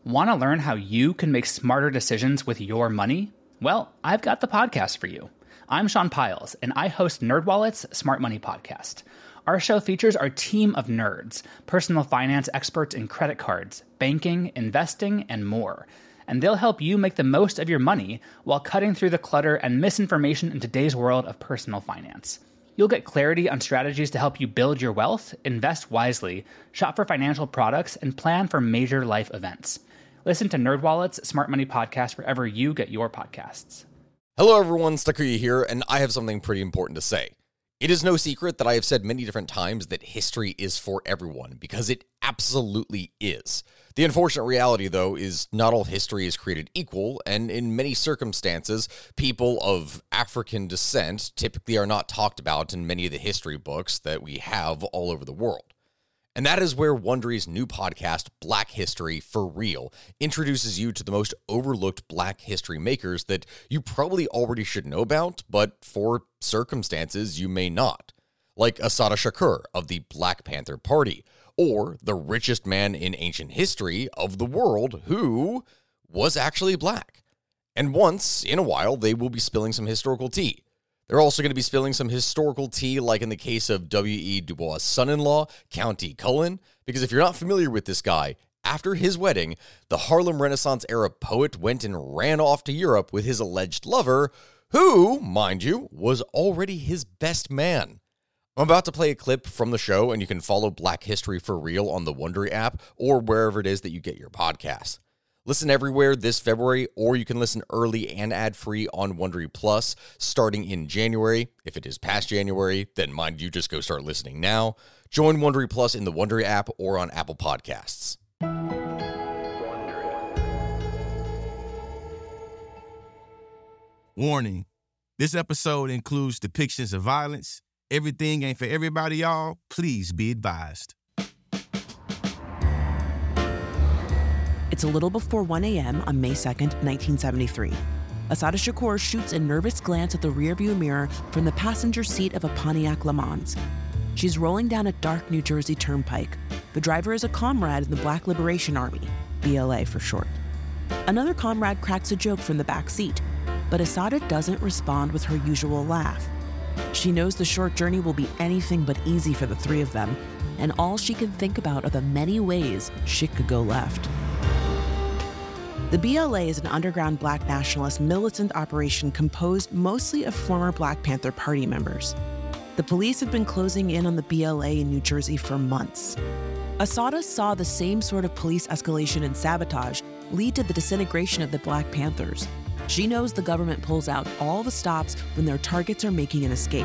Want to learn how you can make smarter decisions with your money? Well, I've got the podcast for you. I'm Sean Piles, and I host NerdWallet's Smart Money Podcast. Our show features our team of nerds, personal finance experts in credit cards, banking, investing, and more. And they'll help you make the most of your money while cutting through the clutter and misinformation in today's world of personal finance. You'll get clarity on strategies to help you build your wealth, invest wisely, shop for financial products, and plan for major life events. Listen to NerdWallet's Smart Money Podcast wherever you get your podcasts. Hello everyone, Stuckery here, and I have something pretty important to say. It is no secret that I have said many different times that history is for everyone, because it absolutely is. The unfortunate reality, though, is not all history is created equal, and in many circumstances, people of African descent typically are not talked about in many of the history books that we have all over the world. And that is where Wondery's new podcast, Black History for Real, introduces you to the most overlooked Black history makers that you probably already should know about, but for circumstances you may not. Like Assata Shakur of the Black Panther Party, or the richest man in ancient history of the world who was actually Black. And once in a while, they will be spilling some historical tea. They're also going to be spilling some historical tea, like in the case of W.E. Du Bois' son-in-law, Count E. Cullen, because if you're not familiar with this guy, after his wedding, the Harlem Renaissance-era poet went and ran off to Europe with his alleged lover, who, mind you, was already his best man. I'm about to play a clip from the show, and you can follow Black History for Real on the Wondery app or wherever it is that you get your podcasts. Listen everywhere this February, or you can listen early and ad-free on Wondery Plus starting in January. If it is past January, then mind you, just go start listening now. Join Wondery Plus in the Wondery app or on Apple Podcasts. Warning, this episode includes depictions of violence. Everything ain't for everybody, y'all. Please be advised. It's a little before 1 a.m. on May 2nd, 1973. Assata Shakur shoots a nervous glance at the rearview mirror from the passenger seat of a Pontiac Le Mans. She's rolling down a dark New Jersey turnpike. The driver is a comrade in the Black Liberation Army, BLA for short. Another comrade cracks a joke from the back seat, but Assata doesn't respond with her usual laugh. She knows the short journey will be anything but easy for the three of them, and all she can think about are the many ways shit could go left. The BLA is an underground Black nationalist militant operation composed mostly of former Black Panther Party members. The police have been closing in on the BLA in New Jersey for months. Assata saw the same sort of police escalation and sabotage lead to the disintegration of the Black Panthers. She knows the government pulls out all the stops when their targets are making an escape.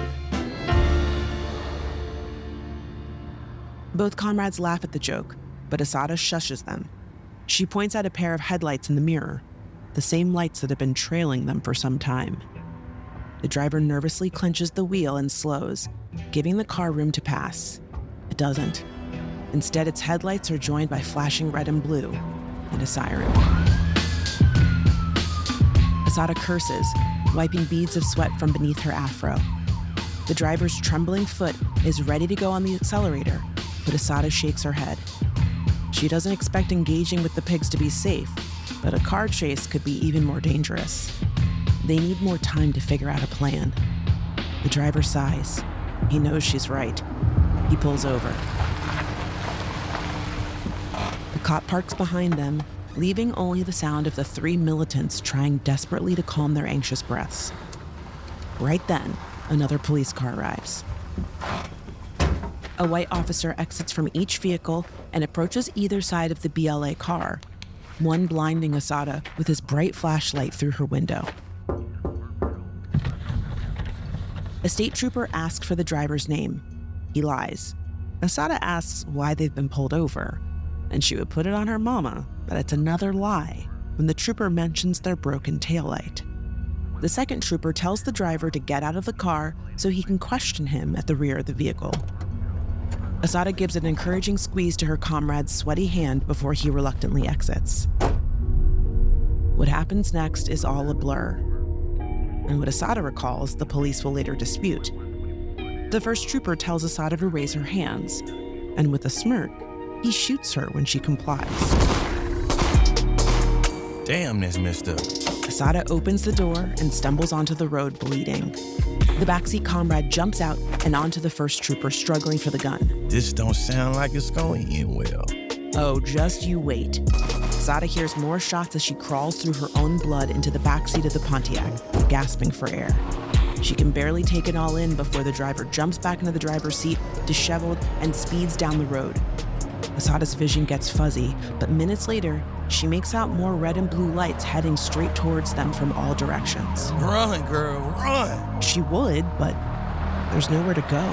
Both comrades laugh at the joke, but Assata shushes them. She points out a pair of headlights in the mirror, the same lights that have been trailing them for some time. The driver nervously clenches the wheel and slows, giving the car room to pass. It doesn't. Instead, its headlights are joined by flashing red and blue, and a siren. Assata curses, wiping beads of sweat from beneath her afro. The driver's trembling foot is ready to go on the accelerator, but Assata shakes her head. She doesn't expect engaging with the pigs to be safe, but a car chase could be even more dangerous. They need more time to figure out a plan. The driver sighs. He knows she's right. He pulls over. The cop parks behind them, leaving only the sound of the three militants trying desperately to calm their anxious breaths. Right then, another police car arrives. A white officer exits from each vehicle and approaches either side of the BLA car, one blinding Assata with his bright flashlight through her window. A state trooper asks for the driver's name. He lies. Assata asks why they've been pulled over, and she would put it on her mama that it's another lie when the trooper mentions their broken taillight. The second trooper tells the driver to get out of the car so he can question him at the rear of the vehicle. Assata gives an encouraging squeeze to her comrade's sweaty hand before he reluctantly exits. What happens next is all a blur. And what Assata recalls, the police will later dispute. The first trooper tells Assata to raise her hands, and with a smirk, he shoots her when she complies. Damn, that's messed up. Asada opens the door and stumbles onto the road, bleeding. The backseat comrade jumps out and onto the first trooper, struggling for the gun. This don't sound like it's going to end well. Oh, just you wait. Asada hears more shots as she crawls through her own blood into the backseat of the Pontiac, gasping for air. She can barely take it all in before the driver jumps back into the driver's seat, disheveled, and speeds down the road. Asada's vision gets fuzzy, but minutes later, she makes out more red and blue lights heading straight towards them from all directions. Run, girl, run! She would, but there's nowhere to go.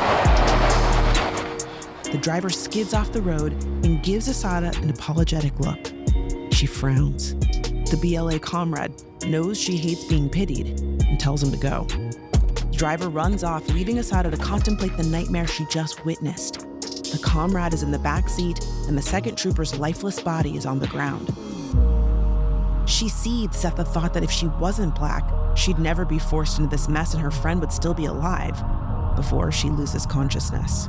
The driver skids off the road and gives Asada an apologetic look. She frowns. The BLA comrade knows she hates being pitied and tells him to go. The driver runs off, leaving Asada to contemplate the nightmare she just witnessed. The comrade is in the back seat, and the second trooper's lifeless body is on the ground. She seethes at the thought that if she wasn't black, she'd never be forced into this mess and her friend would still be alive before she loses consciousness.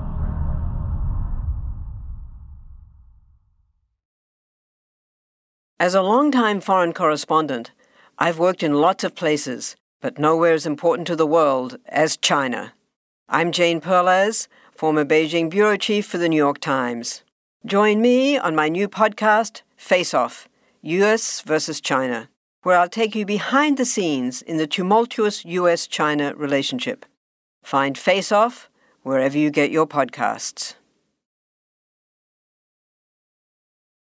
As a longtime foreign correspondent, I've worked in lots of places, but nowhere as important to the world as China. I'm Jane Perlez, former Beijing bureau chief for the New York Times. Join me on my new podcast, Face Off, U.S. versus China, where I'll take you behind the scenes in the tumultuous U.S.-China relationship. Find Face Off wherever you get your podcasts.